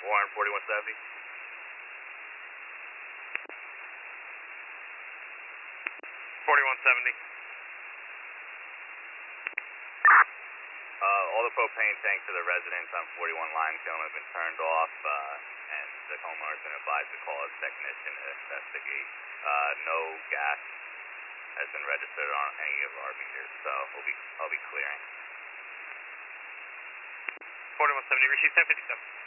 Warren 4170. 4170. All the propane tanks for the residents on 41 Limestone have been turned off, and the homeowner's been advised to call a technician to investigate. No gas has been registered on any of our meters, so I'll be clearing. 4170, receive 1057.